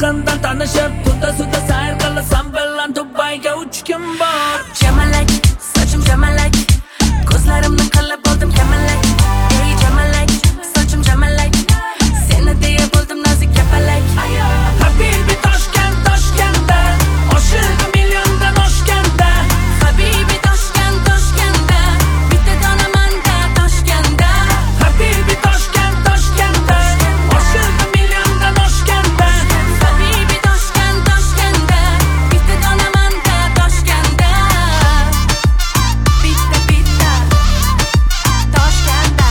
yaqindan tanishib, tunda suvda sayr qilasan bilan Dubayga uchkim bor. Jamalak, sochim jamalak, ko'zlarimni qilib oldim kamalak. Ey jamalak, sochim jamalak, seni deya bo'ldim nozik kapalak. Habibi Toshkent, Toshkentda oshig'i milliondan oshganda. Habibi Toshkent, Toshkentda bitta donamanda Toshkentda. Habibi Toshkent, Toshkentda oshig'i milliondan oshganda. Habibi Toshkent, Toshkentda bitta donamanda Toshkentda. Bitta bitta Toshkentda.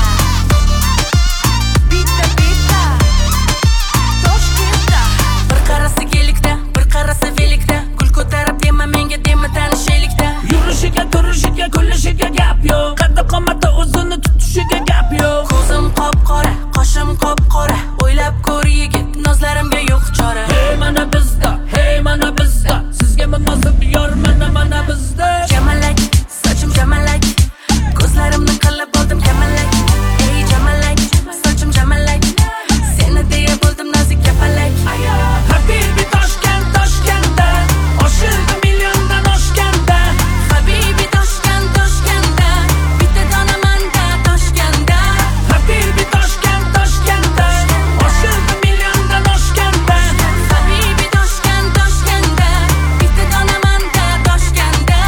Bitta bitta Toshkentda. Bir qarasa gelikda, bir qarasa velikda, gul ko'tarib dema menga, dema tanishaylikda. Yurishiga, turishiga, kulishiga gap yo'q. Qaddi qomati o'zini tutishiga gap yo'q. Ko'zim qop-qora, qoshim qop-qora, o'ylab ko'r yigit, nozlarimga yo'q chora. Hey mana bizda, hey mana bizda, sizga munosib yor mana bizda. Jamalak, sochim jamalak, ko'zlarimni qilib oldim kamalak. Ey jamalak, sochim jamalak, seni deya bo'ldim nozik kapalak. Habibi Toshkent, Toshkentda oshig'i milliondan oshganda. Habibi Toshkent, Toshkentda bitta donamanda Toshkentda. Habibi Toshkent, Toshkentda oshig'i milliondan oshganda. Habibi Toshkent, Toshkentda bitta donamanda Toshkentda.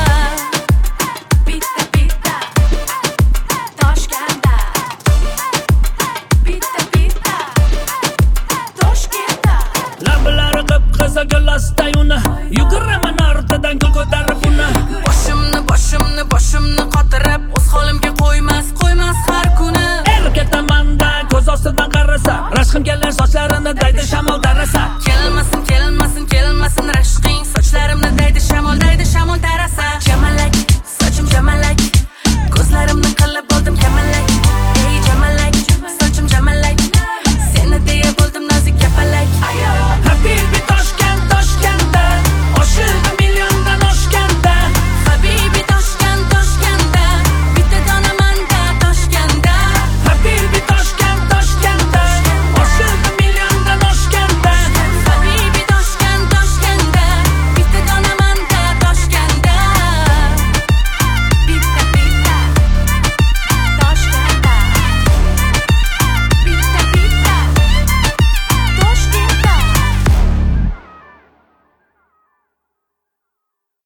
Bitta bitta Toshkentda. Bitta bitta Toshkentda. Lablari qip-qizil gullasday uni, yuguraman ortidan gul ko'tarib uni. Boshimni qotirib, o'z holimga qo'ymas har kuni. El ketamanda ko'z ostidan qarasa, rashqim kelar sochlarini daydi shamol darasa.